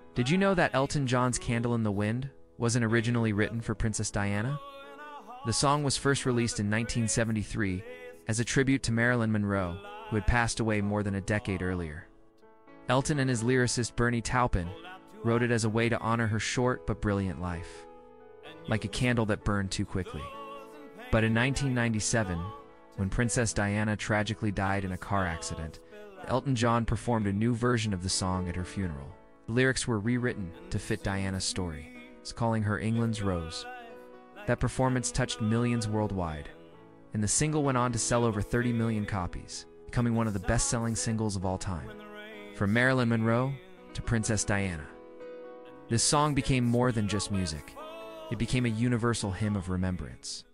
Did you know that Elton John's Candle in the Wind wasn't originally written for Princess Diana? The song was first released in 1973 as a tribute to Marilyn Monroe, who had passed away more than a decade earlier. Elton and his lyricist Bernie Taupin wrote it as a way to honor her short but brilliant life, like a candle that burned too quickly. But in 1997, when Princess Diana tragically died in a car accident, Elton John performed a new version of the song at her funeral. The lyrics were rewritten to fit Diana's story, calling her England's Rose. That performance touched millions worldwide, and the single went on to sell over 30 million copies, becoming one of the best-selling singles of all time. From Marilyn Monroe to Princess Diana, this song became more than just music. It became a universal hymn of remembrance.